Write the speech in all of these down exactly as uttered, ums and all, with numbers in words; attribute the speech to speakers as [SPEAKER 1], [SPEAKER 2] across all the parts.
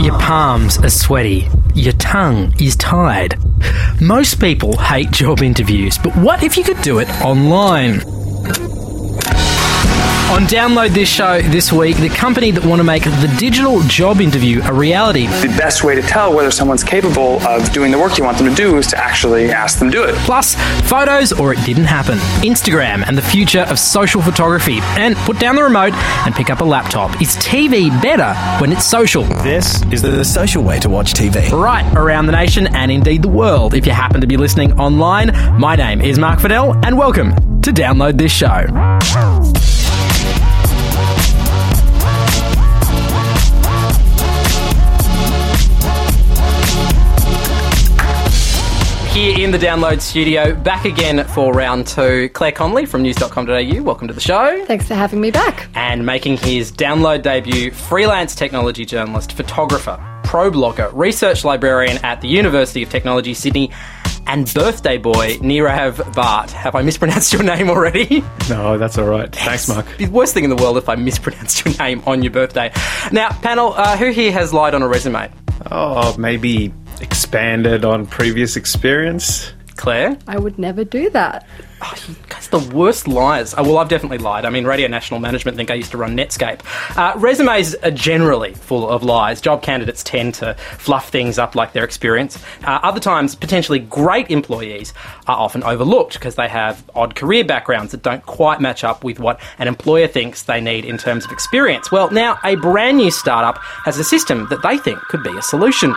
[SPEAKER 1] Your palms are sweaty. Your tongue is tied. Most people hate job interviews, but what if you could do it online? On Download This Show this week, the company that want to make the digital job interview a reality.
[SPEAKER 2] The best way to tell whether someone's capable of doing the work you want them to do is to actually ask them to do it.
[SPEAKER 1] Plus, photos or it didn't happen. Instagram and the future of social photography. And put down the remote and pick up a laptop. Is T V better when it's social?
[SPEAKER 3] This is the social way to watch T V.
[SPEAKER 1] Right around the nation and indeed the world. If you happen to be listening online, my name is Mark Fidel and welcome to Download This Show. Here in the Download studio, back again for round two, Claire Connolly from news dot com dot a u. Welcome to the show.
[SPEAKER 4] Thanks for having me back.
[SPEAKER 1] And making his Download debut, freelance technology journalist, photographer, pro blogger, research librarian at the University of Technology, Sydney, and birthday boy, Nirav Bhatt. Have I mispronounced your name already?
[SPEAKER 5] No, that's all right. Thanks, Mark.
[SPEAKER 1] The worst thing in the world if I mispronounced your name on your birthday. Now, panel, uh, who here has lied on a resume?
[SPEAKER 5] Oh, maybe expanded on previous experience.
[SPEAKER 1] Claire?
[SPEAKER 4] I would never do that.
[SPEAKER 1] Oh, you guys are the worst liars. Oh, well, I've definitely lied. I mean, Radio National Management think I used to run Netscape. Uh, resumes are generally full of lies. Job candidates tend to fluff things up like their experience. Uh, other times, potentially great employees are often overlooked because they have odd career backgrounds that don't quite match up with what an employer thinks they need in terms of experience. Well, now a brand new startup has a system that they think could be a solution.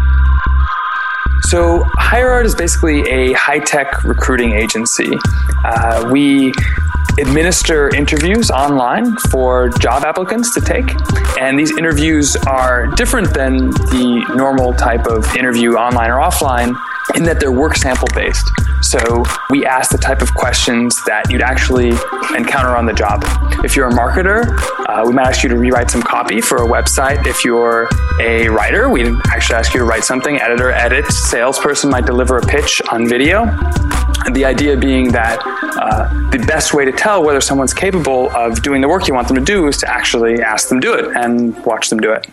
[SPEAKER 2] So HireArt is basically a high-tech recruiting agency. Uh, we administer interviews online for job applicants to take, and these interviews are different than the normal type of interview online or offline in that they're work sample based. So we ask the type of questions that you'd actually encounter on the job. If you're a marketer, uh, we might ask you to rewrite some copy for a website. If you're a writer, we'd actually ask you to write something. Editor, edit. Salesperson might deliver a pitch on video. And the idea being that uh, the best way to tell whether someone's capable of doing the work you want them to do is to actually ask them to do it and watch them do it.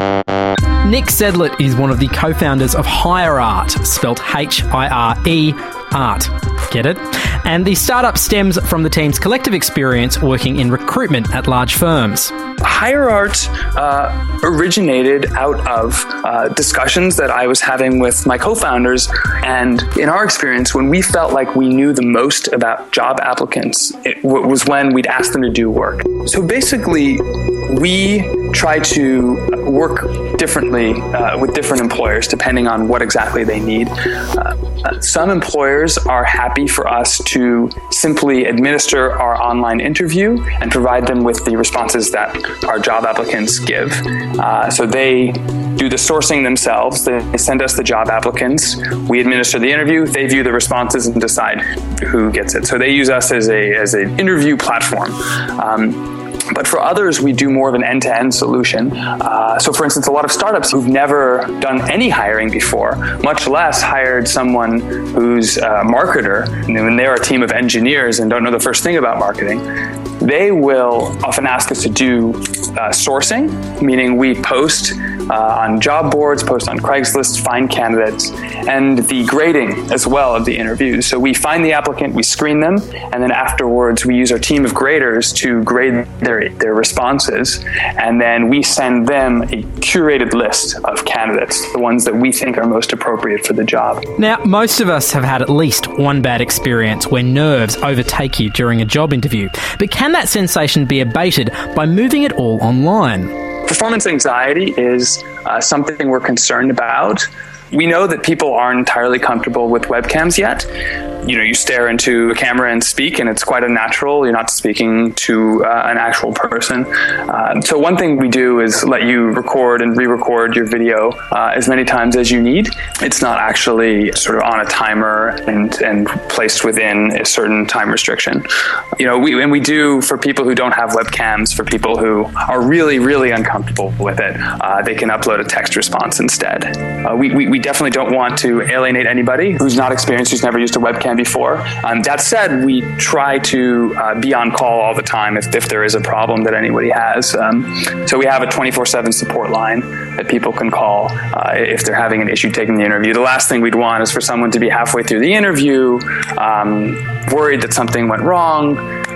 [SPEAKER 1] Nick Sedlett is one of the co-founders of HireArt, spelt H I R E, art. Get it? And the startup stems from the team's collective experience working in recruitment at large firms.
[SPEAKER 2] HireArt uh, originated out of uh, discussions that I was having with my co-founders, and in our experience, when we felt like we knew the most about job applicants, it w- was when we'd ask them to do work. So basically, we try to work differently uh, with different employers depending on what exactly they need. Uh, uh, some employers are happy for us to simply administer our online interview and provide them with the responses that our job applicants give. Uh, so they do the sourcing themselves. They send us the job applicants. We administer the interview. They view the responses and decide who gets it. So they use us as a as an interview platform. Um, But for others, we do more of an end-to-end solution. Uh, so for instance, a lot of startups who've never done any hiring before, much less hired someone who's a marketer, and they're a team of engineers and don't know the first thing about marketing, they will often ask us to do uh, sourcing, meaning we post uh, on job boards, post on Craigslist, find candidates, and the grading as well of the interviews. So we find the applicant, we screen them, and then afterwards we use our team of graders to grade their their responses, and then we send them a curated list of candidates, the ones that we think are most appropriate for the job.
[SPEAKER 1] Now, most of us have had at least one bad experience where nerves overtake you during a job interview, but can that sensation be abated by moving it all online?
[SPEAKER 2] Performance anxiety is uh, something we're concerned about. We know that people aren't entirely comfortable with webcams yet. You know, you stare into a camera and speak, and it's quite unnatural. You're not speaking to uh, an actual person. Uh, so one thing we do is let you record and re-record your video uh, as many times as you need. It's not actually sort of on a timer and, and placed within a certain time restriction. You know, we and we do for people who don't have webcams, for people who are really, really uncomfortable with it, uh, they can upload a text response instead. Uh, we, we, we definitely don't want to alienate anybody who's not experienced, who's never used a webcam before. Um, that said, we try to uh, be on call all the time if, if there is a problem that anybody has. Um, so we have a twenty-four seven support line that people can call uh, if they're having an issue taking the interview. The last thing we'd want is for someone to be halfway through the interview, um, worried that something went wrong,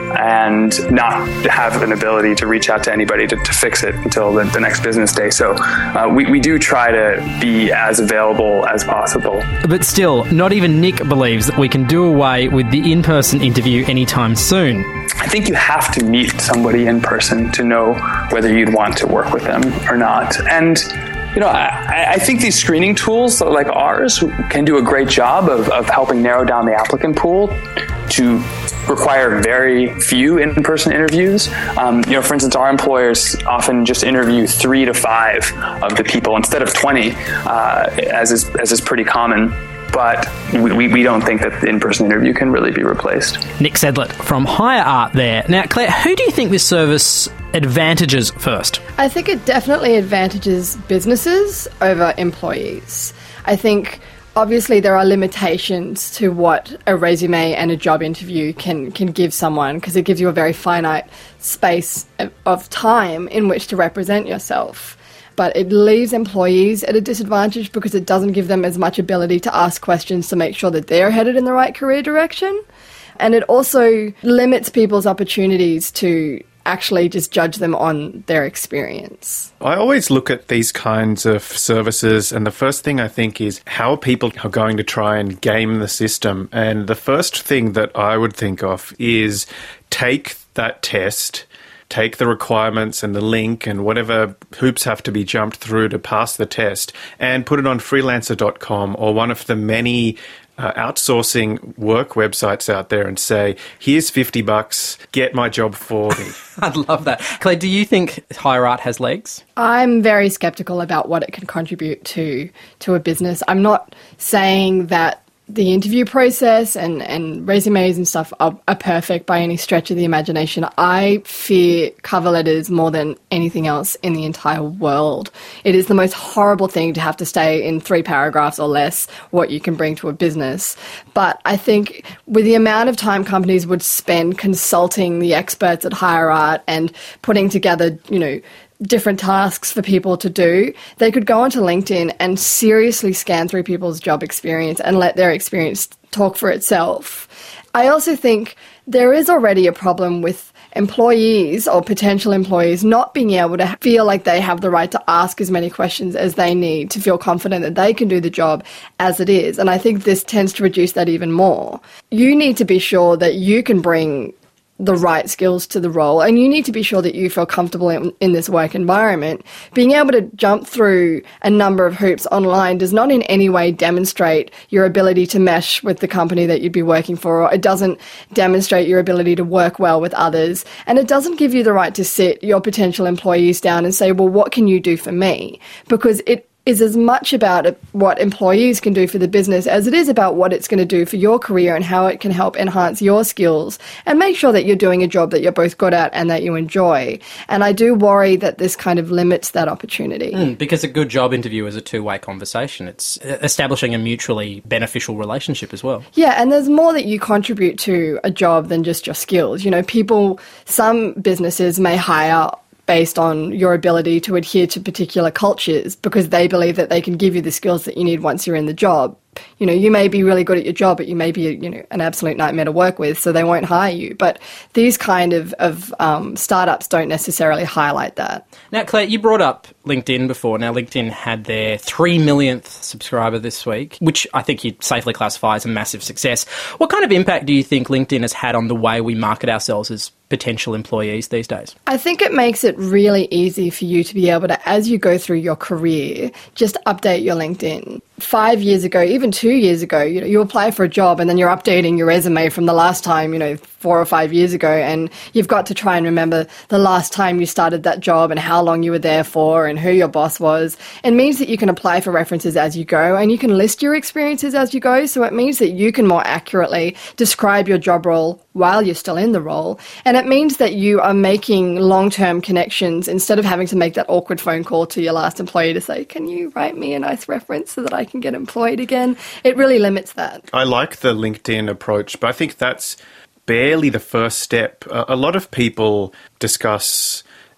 [SPEAKER 2] and not have an ability to reach out to anybody to, to fix it until the, the next business day. So uh, we, we do try to be as available as possible.
[SPEAKER 1] But still, not even Nick believes that we can do away with the in-person interview anytime soon.
[SPEAKER 2] I think you have to meet somebody in person to know whether you'd want to work with them or not. And You know, I, I think these screening tools like ours can do a great job of, of helping narrow down the applicant pool to require very few in-person interviews. Um, you know, for instance, our employers often just interview three to five of the people instead of twenty, uh, as is as is pretty common. But we, we don't think that the in-person interview can really be replaced.
[SPEAKER 1] Nick Sedlett from Hire Art there. Now, Claire, who do you think this service advantages first?
[SPEAKER 4] I think it definitely advantages businesses over employees. I think obviously there are limitations to what a resume and a job interview can, can give someone, because it gives you a very finite space of time in which to represent yourself. But it leaves employees at a disadvantage because it doesn't give them as much ability to ask questions to make sure that they're headed in the right career direction. And it also limits people's opportunities to actually just judge them on their experience.
[SPEAKER 5] I always look at these kinds of services, and the first thing I think is how people are going to try and game the system. And the first thing that I would think of is take that test, take the requirements and the link and whatever hoops have to be jumped through to pass the test, and put it on freelancer dot com or one of the many uh, outsourcing work websites out there and say, here's fifty bucks, get my job for me.
[SPEAKER 1] I'd love that. Claire, do you think Hire Art has legs?
[SPEAKER 4] I'm very sceptical about what it can contribute to to a business. I'm not saying that the interview process and, and resumes and stuff are, are perfect by any stretch of the imagination. I fear cover letters more than anything else in the entire world. It is the most horrible thing to have to say in three paragraphs or less what you can bring to a business. But I think with the amount of time companies would spend consulting the experts at Hire Art and putting together, you know, different tasks for people to do, they could go onto LinkedIn and seriously scan through people's job experience and let their experience talk for itself. I also think there is already a problem with employees or potential employees not being able to feel like they have the right to ask as many questions as they need to feel confident that they can do the job as it is. And I think this tends to reduce that even more. You need to be sure that you can bring the right skills to the role, and you need to be sure that you feel comfortable in, in this work environment. Being able to jump through a number of hoops online does not in any way demonstrate your ability to mesh with the company that you'd be working for, or it doesn't demonstrate your ability to work well with others, and it doesn't give you the right to sit your potential employees down and say, well, what can you do for me? Because it is as much about what employees can do for the business as it is about what it's going to do for your career and how it can help enhance your skills and make sure that you're doing a job that you're both good at and that you enjoy. And I do worry that this kind of limits that opportunity.
[SPEAKER 1] Mm, because a good job interview is a two-way conversation. It's establishing a mutually beneficial relationship as well.
[SPEAKER 4] Yeah, and there's more that you contribute to a job than just your skills. You know, people, some businesses may hire based on your ability to adhere to particular cultures because they believe that they can give you the skills that you need once you're in the job. You know, you may be really good at your job, but you may be, you know, an absolute nightmare to work with, so they won't hire you. But these kind of, of um, startups don't necessarily highlight that.
[SPEAKER 1] Now, Claire, you brought up LinkedIn before. Now, LinkedIn had their three millionth subscriber this week, which I think you'd safely classify as a massive success. What kind of impact do you think LinkedIn has had on the way we market ourselves as potential employees these days?
[SPEAKER 4] I think it makes it really easy for you to be able to, as you go through your career, just update your LinkedIn. Five years ago, even two years ago, you know, you apply for a job and then you're updating your resume from the last time, you know, four or five years ago, and you've got to try and remember the last time you started that job and how long you were there for and who your boss was. It means that you can apply for references as you go and you can list your experiences as you go, so it means that you can more accurately describe your job role while you're still in the role. And it means that you are making long-term connections instead of having to make that awkward phone call to your last employee to say, can you write me a nice reference so that I can get employed again? It really limits that.
[SPEAKER 5] I like the LinkedIn approach, but I think that's barely the first step. Uh, a lot of people discuss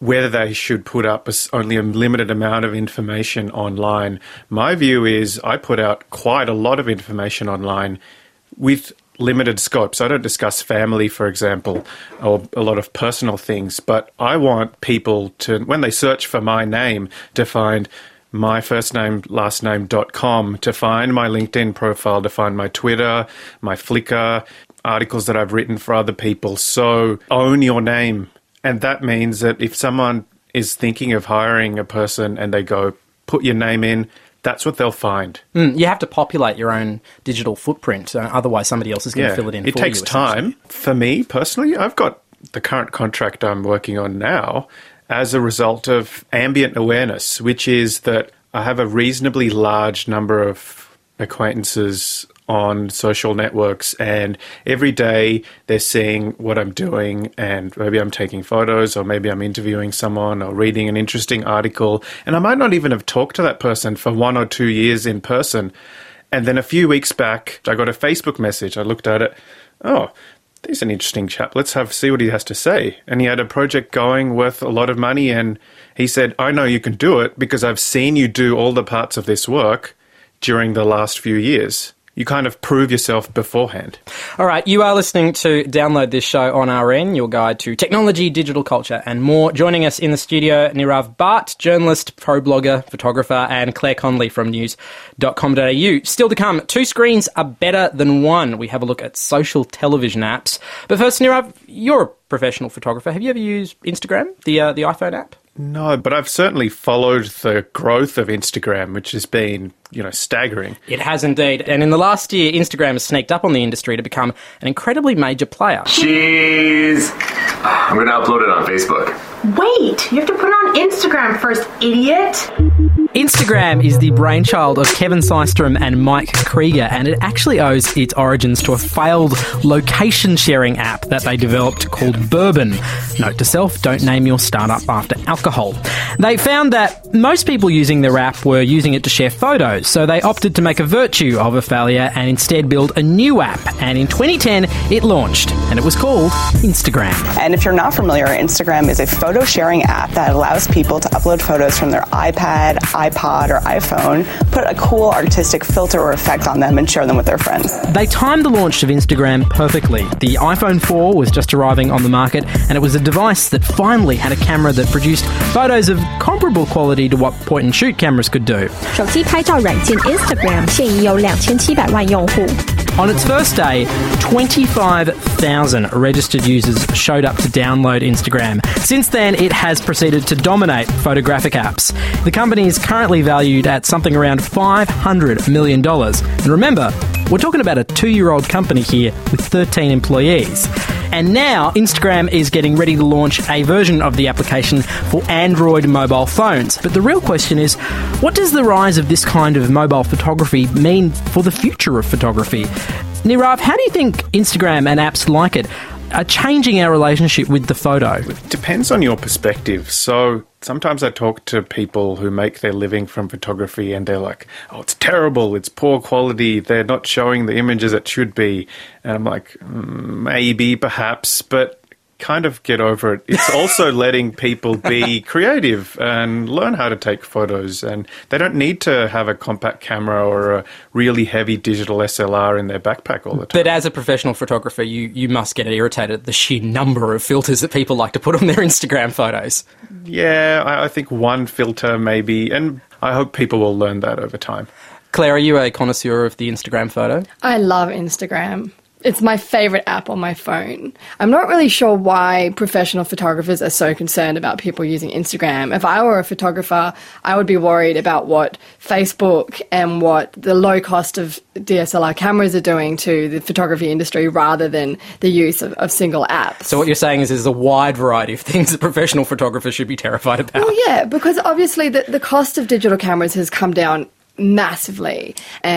[SPEAKER 5] whether they should put up a, only a limited amount of information online. My view is I put out quite a lot of information online with limited scope. So I don't discuss family, for example, or a lot of personal things, but I want people to, when they search for my name, to find my first name, last name dot com, to find my LinkedIn profile, to find my Twitter, my Flickr, articles that I've written for other people. So own your name. And that means that if someone is thinking of hiring a person and they go, put your name in, that's what they'll find.
[SPEAKER 1] Mm, you have to populate your own digital footprint. Uh, otherwise, somebody else is going to
[SPEAKER 5] yeah,
[SPEAKER 1] fill it in
[SPEAKER 5] it
[SPEAKER 1] for you. It
[SPEAKER 5] takes time. For me, personally, I've got the current contract I'm working on now as a result of ambient awareness, which is that I have a reasonably large number of acquaintances on social networks, and every day they're seeing what I'm doing, and maybe I'm taking photos, or maybe I'm interviewing someone or reading an interesting article, and I might not even have talked to that person for one or two years in person. And then a few weeks back, I got a Facebook message. I looked at it. Oh, he's an interesting chap. Let's have see what he has to say. And he had a project going worth a lot of money, and he said, I know you can do it because I've seen you do all the parts of this work during the last few years. You kind of prove yourself beforehand.
[SPEAKER 1] All right, you are listening to Download This Show on R N, your guide to technology, digital culture and more. Joining us in the studio, Nirav Bhatt, journalist, pro blogger, photographer, and Claire Conley from news dot com dot a u. Still to come, two screens are better than one. We have a look at social television apps. But first, Nirav, you're a professional photographer. Have you ever used Instagram, the uh, the iPhone app?
[SPEAKER 5] No, but I've certainly followed the growth of Instagram, which has been, you know, staggering.
[SPEAKER 1] It has indeed. And in the last year, Instagram has sneaked up on the industry to become an incredibly major player.
[SPEAKER 6] Cheese! I'm going to upload it on Facebook.
[SPEAKER 7] Wait, you have to put it on Instagram first, idiot!
[SPEAKER 1] Instagram is the brainchild of Kevin Systrom and Mike Krieger, and it actually owes its origins to a failed location-sharing app that they developed called Bourbon. Note to self, don't name your startup after alcohol. They found that most people using their app were using it to share photos, so they opted to make a virtue of a failure and instead build a new app. And in twenty ten, it launched, and it was called Instagram.
[SPEAKER 8] And if you're not familiar, Instagram is a photo-sharing app that allows people to upload photos from their iPad, iPod, or iPhone, put a cool artistic filter or effect on them, and share them with their friends.
[SPEAKER 1] They timed the launch of Instagram perfectly. The iPhone four was just arriving on the market, and it was a device that finally had a camera that produced photos of comparable quality to what point-and-shoot cameras could do.
[SPEAKER 9] 手机拍照软件 Instagram 现已有两千七百万用户。
[SPEAKER 1] On its first day, twenty-five thousand registered users showed up to download Instagram. Since then, it has proceeded to dominate photographic apps. The company is currently valued at something around five hundred million dollars. And remember, we're talking about a two-year-old company here with thirteen employees. And now, Instagram is getting ready to launch a version of the application for Android mobile phones. But the real question is, what does the rise of this kind of mobile photography mean for the future of photography? Nirav, how do you think Instagram and apps like it are changing our relationship with the photo?
[SPEAKER 5] It depends on your perspective. So sometimes I talk to people who make their living from photography and they're like, oh, it's terrible, it's poor quality, they're not showing the images it should be. And I'm like, mm, maybe, perhaps, but kind of get over it. It's also letting people be creative and learn how to take photos, and they don't need to have a compact camera or a really heavy digital S L R in their backpack all the time.
[SPEAKER 1] But as a professional photographer, you, you must get irritated at the sheer number of filters that people like to put on their Instagram photos.
[SPEAKER 5] Yeah, I, I think one filter maybe, and I hope people will learn that over time.
[SPEAKER 1] Claire, are you a connoisseur of the Instagram photo?
[SPEAKER 4] I love Instagram. It's my favourite app on my phone. I'm not really sure why professional photographers are so concerned about people using Instagram. If I were a photographer, I would be worried about what Facebook and what the low cost of D S L R cameras are doing to the photography industry rather than the use of, of single apps.
[SPEAKER 1] So what you're saying is there's a wide variety of things that professional photographers should be terrified about.
[SPEAKER 4] Well, yeah, because obviously the, the cost of digital cameras has come down massively, and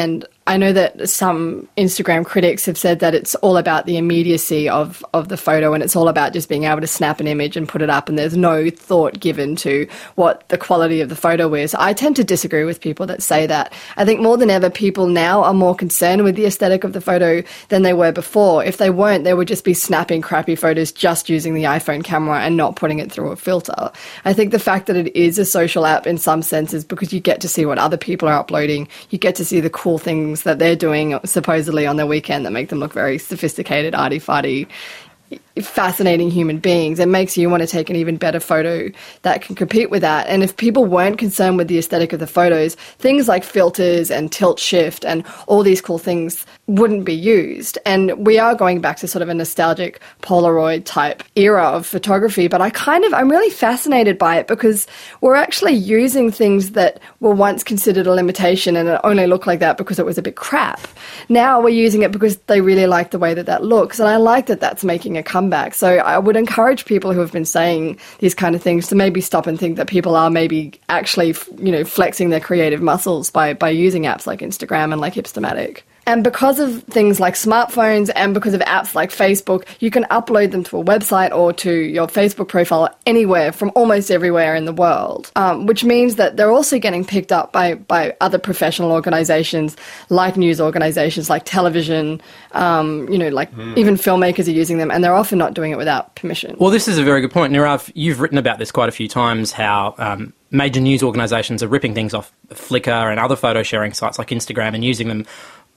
[SPEAKER 4] I know that some Instagram critics have said that it's all about the immediacy of, of the photo, and it's all about just being able to snap an image and put it up, and there's no thought given to what the quality of the photo is. I tend to disagree with people that say that. I think more than ever, people now are more concerned with the aesthetic of the photo than they were before. If they weren't, they would just be snapping crappy photos just using the iPhone camera and not putting it through a filter. I think the fact that it is a social app in some senses, because you get to see what other people are uploading, you get to see the cool things that they're doing supposedly on their weekend that make them look very sophisticated, arty-farty, fascinating human beings. It makes you want to take an even better photo that can compete with that. And if people weren't concerned with the aesthetic of the photos, things like filters and tilt shift and all these cool things wouldn't be used. And we are going back to sort of a nostalgic Polaroid type era of photography, but I kind of, I'm really fascinated by it because we're actually using things that were once considered a limitation and it only looked like that because it was a bit crap. Now we're using it because they really like the way that that looks, and I like that that's making a comeback. So I would encourage people who have been saying these kind of things to maybe stop and think that people are maybe actually, you know, flexing their creative muscles by, by using apps like Instagram and like Hipstamatic. And because of things like smartphones and because of apps like Facebook, you can upload them to a website or to your Facebook profile anywhere from almost everywhere in the world, um, which means that they're also getting picked up by, by other professional organisations like news organisations, like television, um, you know, like mm. even filmmakers are using them, and they're often not doing it without permission.
[SPEAKER 1] Well, this is a very good point. Nirav, you've written about this quite a few times, how um, major news organisations are ripping things off Flickr and other photo sharing sites like Instagram and using them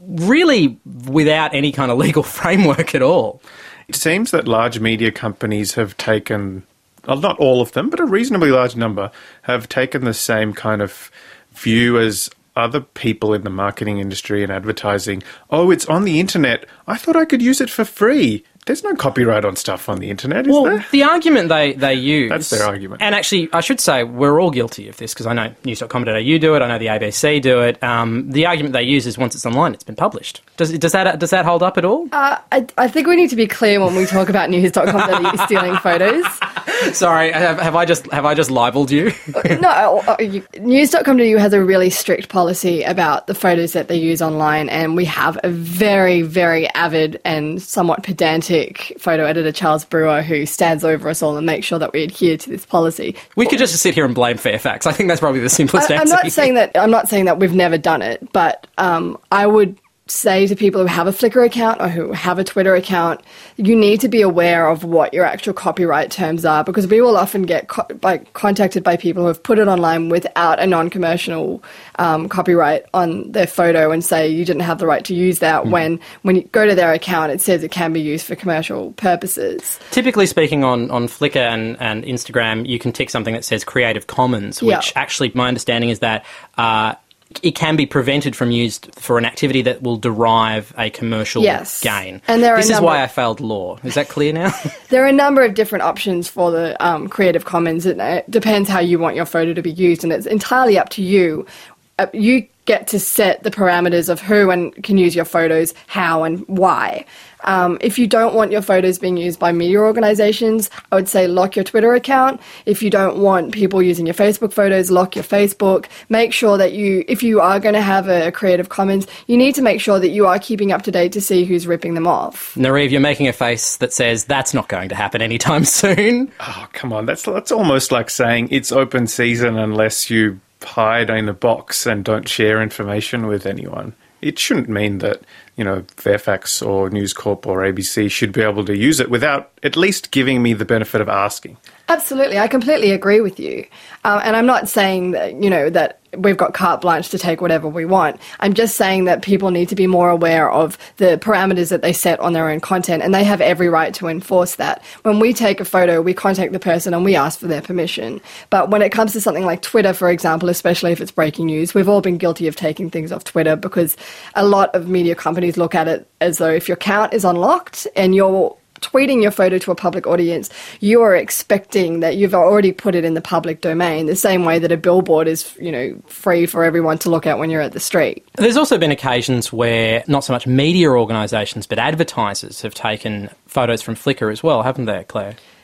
[SPEAKER 1] really without any kind of legal framework at all.
[SPEAKER 5] It seems that large media companies have taken, well, not all of them, but a reasonably large number, have taken the same kind of view as other people in the marketing industry and advertising. Oh, it's on the internet. I thought I could use it for free. There's no copyright on stuff on the internet, is
[SPEAKER 1] well,
[SPEAKER 5] there?
[SPEAKER 1] The argument they, they use...
[SPEAKER 5] That's their argument.
[SPEAKER 1] And actually, I should say, we're all guilty of this, because I know news dot com dot a u do it, I know the A B C do it. Um, the argument they use is once it's online, it's been published. Does, does, that, does that hold up at all?
[SPEAKER 4] Uh, I, I think we need to be clear when we talk about news dot com dot a u stealing photos.
[SPEAKER 1] Sorry, have, have I just have I just libelled you?
[SPEAKER 4] No, news dot com dot a u has a really strict policy about the photos that they use online, and we have a very, very avid and somewhat pedantic photo editor, Charles Brewer, who stands over us all and makes sure that we adhere to this policy.
[SPEAKER 1] We could just sit here and blame Fairfax. I think that's probably the simplest
[SPEAKER 4] I,
[SPEAKER 1] answer.
[SPEAKER 4] I'm not saying that I'm not saying that we've never done it, but um, I would say to people who have a Flickr account or who have a Twitter account, you need to be aware of what your actual copyright terms are, because we will often get co- by, contacted by people who have put it online without a non-commercial um, copyright on their photo and say you didn't have the right to use that mm. when when you go to their account it says it can be used for commercial purposes.
[SPEAKER 1] Typically speaking, on, on Flickr and, and Instagram, you can tick something that says Creative Commons, which
[SPEAKER 4] yeah.
[SPEAKER 1] actually, my understanding is that uh, it can be prevented from used for an activity that will derive a commercial
[SPEAKER 4] yes.
[SPEAKER 1] gain.
[SPEAKER 4] And there are
[SPEAKER 1] this
[SPEAKER 4] a
[SPEAKER 1] is
[SPEAKER 4] number
[SPEAKER 1] why I failed law. Is that clear now?
[SPEAKER 4] There are a number of different options for the um, Creative Commons. It, it depends how you want your photo to be used, and it's entirely up to you. Uh, you get to set the parameters of who and can use your photos, how and why. Um, if you don't want your photos being used by media organisations, I would say lock your Twitter account. If you don't want people using your Facebook photos, lock your Facebook. Make sure that you, if you are going to have a Creative Commons, you need to make sure that you are keeping up to date to see who's ripping them off.
[SPEAKER 1] Nariv, you're making a face that says that's not going to happen anytime soon.
[SPEAKER 5] Oh, come on. That's, that's almost like saying it's open season unless you hide in a box and don't share information with anyone. It shouldn't mean that, you know, Fairfax or News Corp or A B C should be able to use it without at least giving me the benefit of asking.
[SPEAKER 4] Absolutely. I completely agree with you. Um, and I'm not saying that, you know, that we've got carte blanche to take whatever we want. I'm just saying that people need to be more aware of the parameters that they set on their own content, and they have every right to enforce that. When we take a photo, we contact the person and we ask for their permission. But when it comes to something like Twitter, for example, especially if it's breaking news, we've all been guilty of taking things off Twitter because a lot of media companies look at it as though if your account is unlocked and you're tweeting your photo to a public audience, you are expecting that you've already put it in the public domain, the same way that a billboard is, you know, free for everyone to look at when you're at the street.
[SPEAKER 1] There's also been occasions where not so much media organisations but advertisers have taken photos from Flickr as well, haven't they, Claire?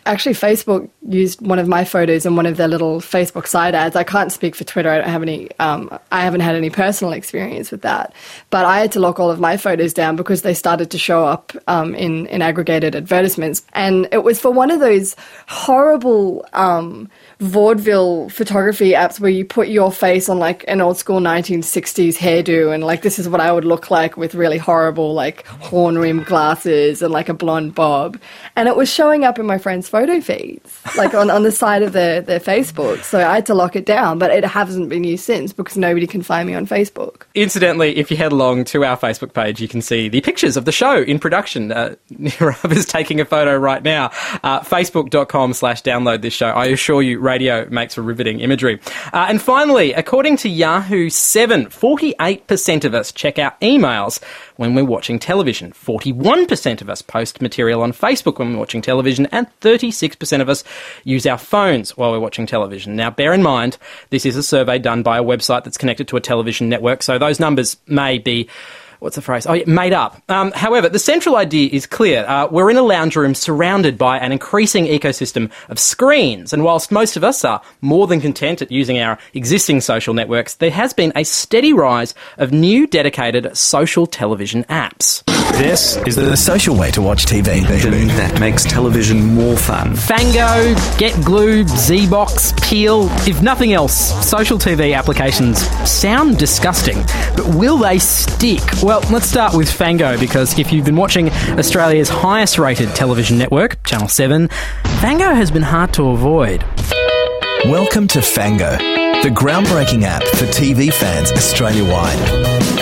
[SPEAKER 4] Actually, Facebook used one of my photos in one of their little Facebook side ads. I can't speak for Twitter. I don't have any. Um, I haven't had any personal experience with that. But I had to lock all of my photos down because they started to show up um, in in aggregated advertisements, and it was for one of those horrible um, vaudeville photography apps where you put your face on like an old school nineteen sixties hairdo, and like this is what I would look like with really horrible like horn rim glasses and like a blonde bob, and it was showing up in my friends' photo feeds, like on, on the side of their, their Facebook. So I had to lock it down, but it hasn't been used since because nobody can find me on Facebook.
[SPEAKER 1] Incidentally, if you head along to our Facebook page, you can see the pictures of the show in production. Uh, Nirav is taking a photo right now. Uh, Facebook.com slash download this show. I assure you, radio makes for riveting imagery. Uh, and finally, according to Yahoo seven, forty-eight percent of us check our emails when we're watching television. forty-one percent of us post material on Facebook when we're watching television, and thirty-six percent of us use our phones while we're watching television. Now, bear in mind, this is a survey done by a website that's connected to a television network, so those numbers may be... What's the phrase? Oh, yeah, made up. Um, however, the central idea is clear. Uh, we're in a lounge room surrounded by an increasing ecosystem of screens, and whilst most of us are more than content at using our existing social networks, there has been a steady rise of new dedicated social television apps.
[SPEAKER 3] This is the social way to watch T V.
[SPEAKER 10] That makes television more fun.
[SPEAKER 1] Fango, GetGlue, Zbox, Peel. If nothing else, social T V applications sound disgusting, but will they stick? Well, let's start with Fango, because if you've been watching Australia's highest rated television network, Channel seven, Fango has been hard to avoid.
[SPEAKER 3] Welcome to Fango, the groundbreaking app for T V fans Australia-wide.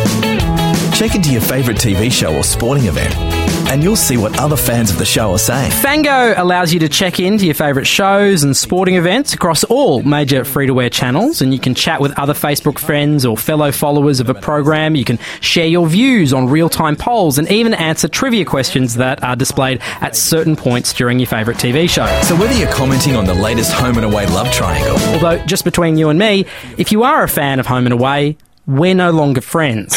[SPEAKER 3] Check into your favourite T V show or sporting event, and you'll see what other fans of the show are saying.
[SPEAKER 1] Fango allows you to check into your favourite shows and sporting events across all major free-to-air channels, and you can chat with other Facebook friends or fellow followers of a program. You can share your views on real-time polls and even answer trivia questions that are displayed at certain points during your favourite T V show.
[SPEAKER 3] So whether you're commenting on the latest Home and Away love triangle...
[SPEAKER 1] Although, just between you and me, if you are a fan of Home and Away, we're no longer friends.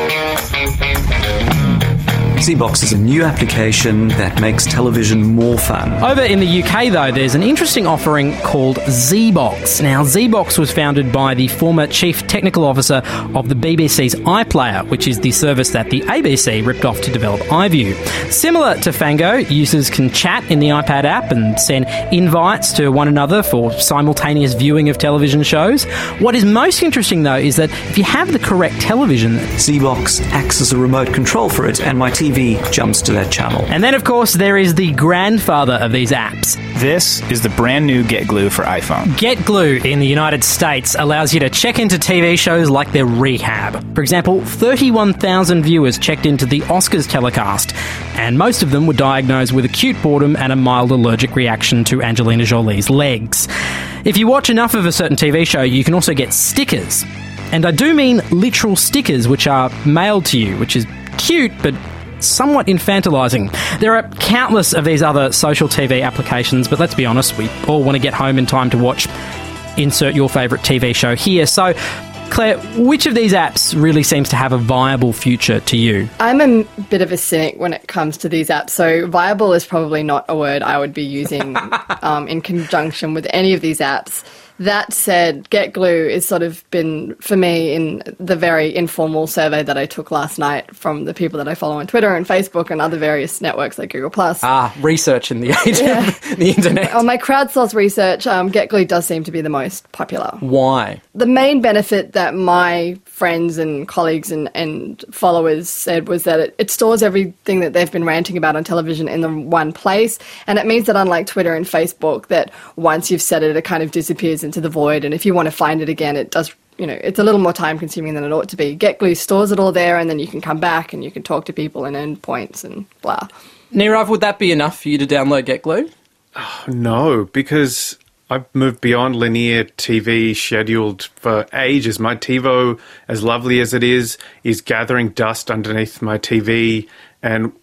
[SPEAKER 10] Zbox is a new application that makes television more fun.
[SPEAKER 1] Over in the U K, though, there's an interesting offering called Zbox. Now, Zbox was founded by the former Chief Technical Officer of the B B C's iPlayer, which is the service that the A B C ripped off to develop iView. Similar to Fango, users can chat in the iPad app and send invites to one another for simultaneous viewing of television shows. What is most interesting, though, is that if you have the correct television...
[SPEAKER 10] Zbox acts as a remote control for it, and my T V jumps to that channel.
[SPEAKER 1] And then, of course, there is the grandfather of these apps.
[SPEAKER 11] This is the brand new GetGlue for iPhone.
[SPEAKER 1] GetGlue in the United States allows you to check into T V shows like their rehab. For example, thirty-one thousand viewers checked into the Oscars telecast, and most of them were diagnosed with acute boredom and a mild allergic reaction to Angelina Jolie's legs. If you watch enough of a certain T V show, you can also get stickers. And I do mean literal stickers, which are mailed to you, which is cute, but somewhat infantilizing. There are countless of these other social T V applications, but let's be honest, we all want to get home in time to watch insert your favourite T V show here. So, Claire, which of these apps really seems to have a viable future to you?
[SPEAKER 4] I'm a bit of a cynic when it comes to these apps, so viable is probably not a word I would be using um, in conjunction with any of these apps. That said, GetGlue has sort of been, for me, in the very informal survey that I took last night from the people that I follow on Twitter and Facebook and other various networks like Google Plus.
[SPEAKER 1] Ah, research in the age yeah. of the internet.
[SPEAKER 4] On my crowdsourced research, um, GetGlue does seem to be the most popular.
[SPEAKER 1] Why?
[SPEAKER 4] The main benefit that my friends and colleagues and, and followers said was that it, it stores everything that they've been ranting about on television in the one place, and it means that unlike Twitter and Facebook, that once you've said it, it kind of disappears into the void, and if you want to find it again, it does, you know, it's a little more time consuming than it ought to be. GetGlue stores it all there, and then you can come back and you can talk to people and earn points and blah.
[SPEAKER 1] Nirav, would that be enough for you to download GetGlue?
[SPEAKER 5] Oh, no, because I've moved beyond linear T V scheduled for ages. My TiVo, as lovely as it is, is gathering dust underneath my T V, and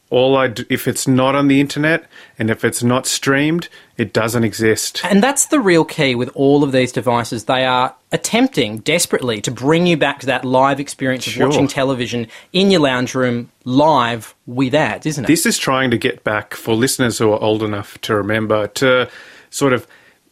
[SPEAKER 5] all I do, if it's not on the internet and if it's not streamed, it doesn't exist.
[SPEAKER 1] And that's the real key with all of these devices. They are attempting desperately to bring you back to that live experience
[SPEAKER 5] Sure.
[SPEAKER 1] of watching television in your lounge room live with ads, isn't it?
[SPEAKER 5] This is trying to get back, for listeners who are old enough to remember, to sort of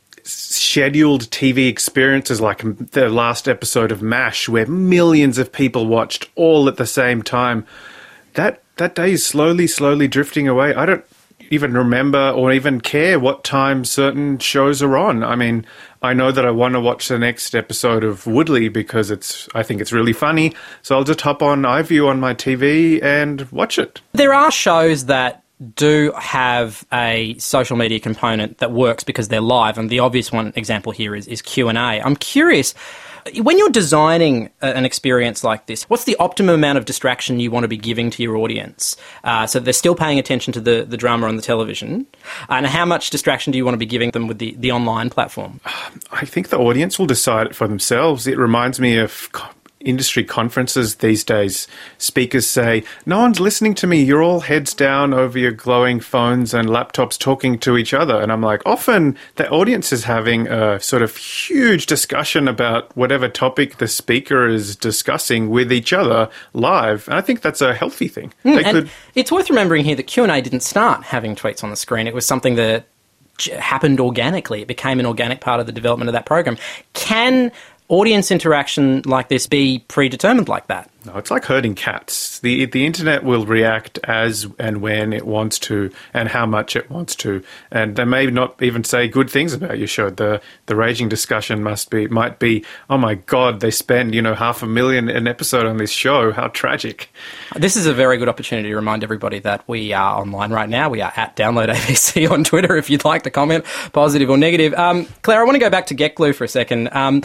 [SPEAKER 5] scheduled T V experiences like the last episode of MASH, where millions of people watched all at the same time. That that day is slowly, slowly drifting away. I don't even remember or even care what time certain shows are on. I mean, I know that I want to watch the next episode of Woodley because it's I think it's really funny, so I'll just hop on iView on my T V and watch it.
[SPEAKER 1] There are shows that do have a social media component that works because they're live, and the obvious one example here is, is Q and A. I'm curious, when you're designing a, an experience like this, what's the optimum amount of distraction you want to be giving to your audience uh, so they're still paying attention to the, the drama on the television? And how much distraction do you want to be giving them with the, the online platform?
[SPEAKER 5] I think the audience will decide it for themselves. It reminds me of industry conferences these days. Speakers say, no one's listening to me, you're all heads down over your glowing phones and laptops talking to each other. And I'm like, often the audience is having a sort of huge discussion about whatever topic the speaker is discussing with each other live. And I think that's a healthy thing.
[SPEAKER 1] Mm,
[SPEAKER 5] they
[SPEAKER 1] and
[SPEAKER 5] could...
[SPEAKER 1] It's worth remembering here that Q and A didn't start having tweets on the screen. It was something that happened organically. It became an organic part of the development of that program. Can audience interaction like this be predetermined like that?
[SPEAKER 5] No, it's like herding cats. The the internet will react as and when it wants to and how much it wants to. And they may not even say good things about your show. The the raging discussion must be might be, oh my God, they spend, you know, half a million an episode on this show. How tragic.
[SPEAKER 1] This is a very good opportunity to remind everybody that we are online right now. We are at Download A B C on Twitter if you'd like to comment, positive or negative. Um, Claire, I want to go back to GetGlue for a second. Um,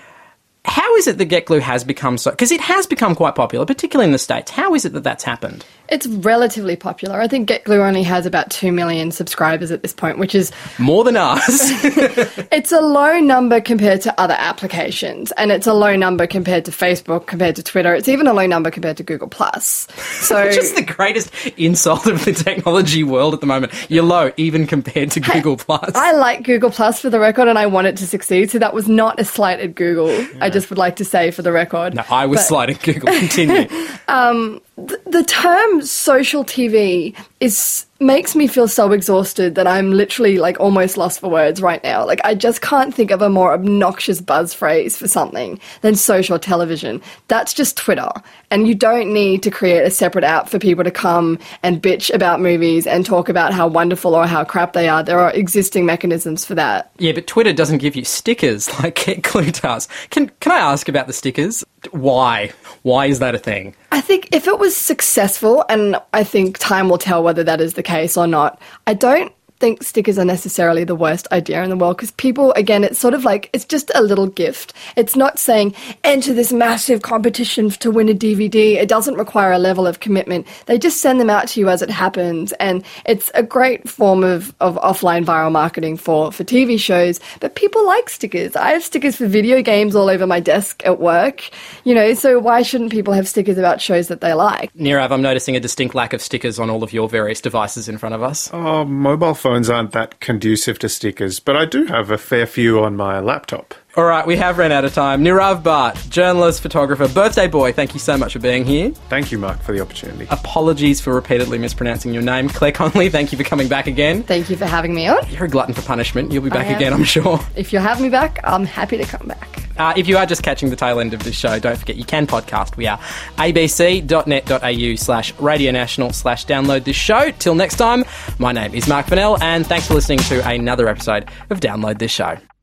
[SPEAKER 1] How is it that GetGlue has become so... Because it has become quite popular, particularly in the States. How is it that that's happened?
[SPEAKER 4] It's relatively popular. I think GetGlue only has about two million subscribers at this point, which is...
[SPEAKER 1] more than us.
[SPEAKER 4] It's a low number compared to other applications, and it's a low number compared to Facebook, compared to Twitter. It's even a low number compared to Google Plus. So
[SPEAKER 1] just the greatest insult of the technology world at the moment. You're low, even compared to Google Plus.
[SPEAKER 4] I like Google Plus for the record, and I want it to succeed, so that was not a slight at Google. Yeah. I just would like to say for the record.
[SPEAKER 1] No, I was but, slighting Google. Continue.
[SPEAKER 4] um, th- the term social T V is makes me feel so exhausted that I'm literally like almost lost for words right now. Like I just can't think of a more obnoxious buzz phrase for something than social television. That's just Twitter. And you don't need to create a separate app for people to come and bitch about movies and talk about how wonderful or how crap they are. There are existing mechanisms for that.
[SPEAKER 1] Yeah, but Twitter doesn't give you stickers like GetGlue does. Can can I ask about the stickers? Why? Why is that a thing?
[SPEAKER 4] I think if it was successful, and I think time will tell whether that is the case or not, I don't think stickers are necessarily the worst idea in the world because people, again, it's sort of like, it's just a little gift. It's not saying, enter this massive competition to win a D V D. It doesn't require a level of commitment. They just send them out to you as it happens, and it's a great form of, of offline viral marketing for, for T V shows, but people like stickers. I have stickers for video games all over my desk at work, you know, so why shouldn't people have stickers about shows that they like?
[SPEAKER 1] Nirav, I'm noticing a distinct lack of stickers on all of your various devices in front of us.
[SPEAKER 5] Oh, mobile phones aren't that conducive to stickers, but I do have a fair few on my laptop.
[SPEAKER 1] All right, we have run out of time. Nirav Bhatt, journalist, photographer, birthday boy, thank you so much for being here.
[SPEAKER 5] Thank you, Mark, for the opportunity.
[SPEAKER 1] Apologies for repeatedly mispronouncing your name. Claire Connolly, thank you for coming back again.
[SPEAKER 4] Thank you for having me on.
[SPEAKER 1] You're a glutton for punishment. You'll be back again, I'm sure.
[SPEAKER 4] If you have me back, I'm happy to come back.
[SPEAKER 1] Uh, if you are just catching the tail end of this show, don't forget you can podcast. We are abc.net.au slash radio national slash download this show. Till next time, my name is Mark Fennell, and thanks for listening to another episode of Download This Show.